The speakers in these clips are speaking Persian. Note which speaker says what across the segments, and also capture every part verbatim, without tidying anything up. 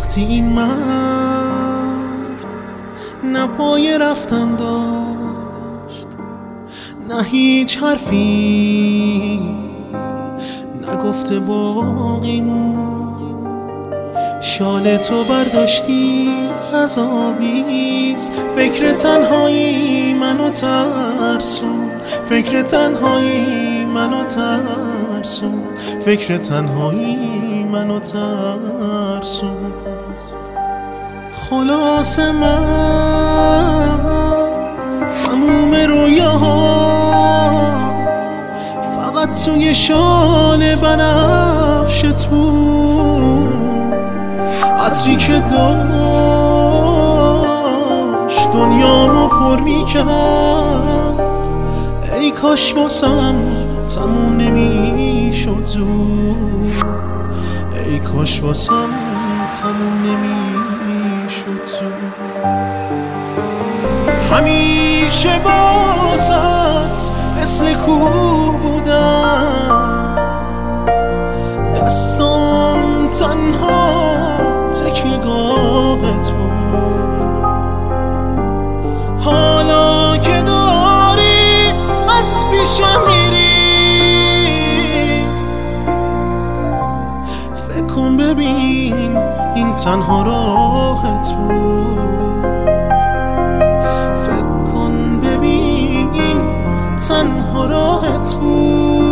Speaker 1: وقتی این مرد نه پای رفتن داشت نه هیچ حرفی نگفته باقی مون، شال تو برداشتی از آویز، فکر تنهایی منو ترسون، فکر تنهایی منو ترسون، فکر تنهایی منو ترسون. خلاص من تموم رویاها فقط توی شال بنفشت بود، عطری که داشت دنیامو پر میکرد، ای کاش واسم تموم نمیشد زود، ای کاش واسم تموم نمیشد زود. همیشه واسط مثل کوه بودم، دستام تنها تکیه‌گاهت بود، حالا که داری از پیشم میری، فکر کن ببین این تنها راهت بود، فکر کن ببین این تنها راهت بود.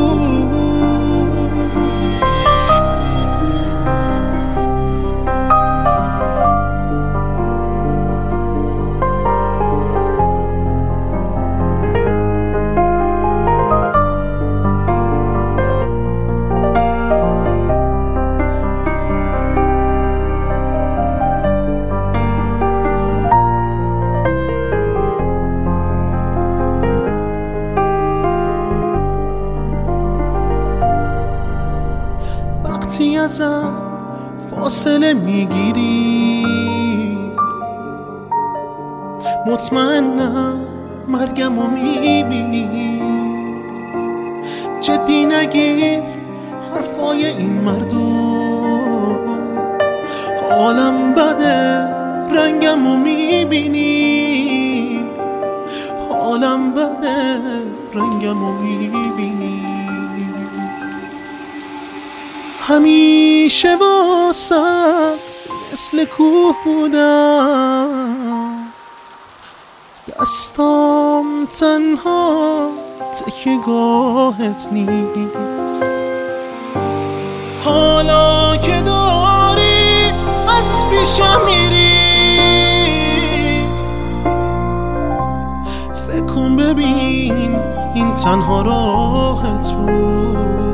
Speaker 1: وقتی ازم فاصله میگیری مطمئنم مرگمو میبینی، جدی نگیر حرفای این مردم، حالم بده رنگمو میبینی، حالم بده رنگمو میبینی. همیشه واسط مثل کوه بودم، دستام تنها تکیه‌گاهت نیست، حالا که داری از پیشم میری، فکر کن ببین این تنها راهت بود،